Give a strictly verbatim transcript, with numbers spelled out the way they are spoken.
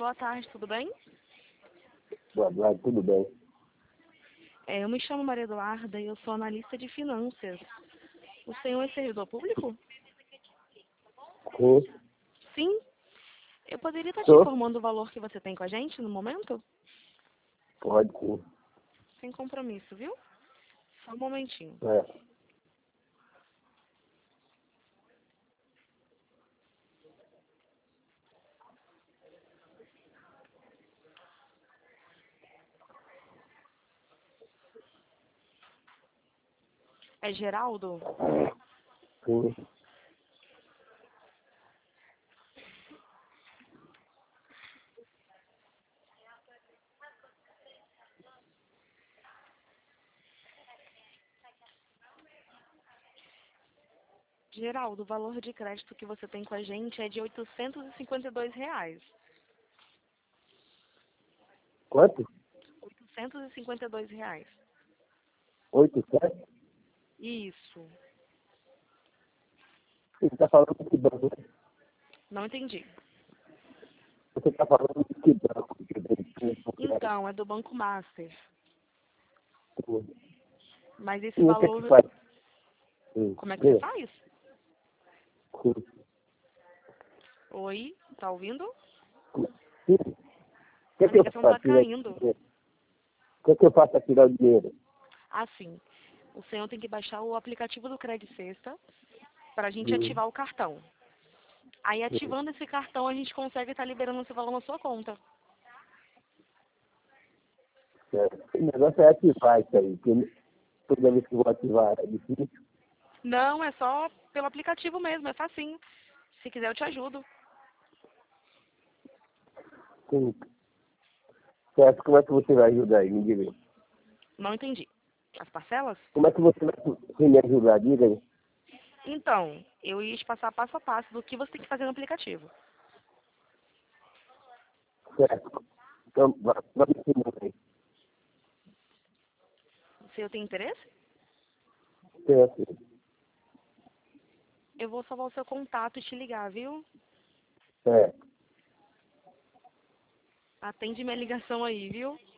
boa tarde, tudo bem? Boa tarde, tudo bem? É, eu me chamo Maria Eduarda e eu sou analista de finanças. O senhor é servidor público? Sim, Sim. Eu poderia estar te sou? informando o valor que você tem com a gente no momento? Pode sim. Sem compromisso, viu? Só um momentinho. É. É Geraldo? Sim. Geraldo, o valor de crédito que você tem com a gente é de oitocentos e cinquenta e dois reais. Quanto? oitocentos e cinquenta e dois reais. Oito, sete? Isso. Você está falando de que banco? Não entendi. Você está falando de que banco? Que tem Então, é do Banco Master. tudo. Mas esse E o que é que valor... faz? Sim. Como é que você Sim. faz? Sim. Oi? Tá ouvindo? Sim. O que é A que eu ligação faço? tá Tirar o caindo. dinheiro? O que é que eu faço para tirar o dinheiro? Assim, o senhor tem que baixar o aplicativo do Credit Sexta para a gente Hum. ativar o cartão. Aí, Sim. ativando esse cartão, a gente consegue estar liberando esse valor na sua conta. Certo. O negócio é ativar isso aí, porque toda vez que eu vou ativar é difícil. Não, é só pelo aplicativo mesmo, é facinho. Se quiser, eu te ajudo. Sim. Certo, como é que você vai ajudar aí? Me diga aí. Não entendi. As parcelas? Como é que você vai me ajudar? Diga aí. Então, eu ia te passar passo a passo do que você tem que fazer no aplicativo. Certo. Então, va- vamos ensinar aí. Se eu tenho interesse, Certo. eu vou salvar o seu contato e te ligar, viu? Certo. Atende minha ligação aí, viu?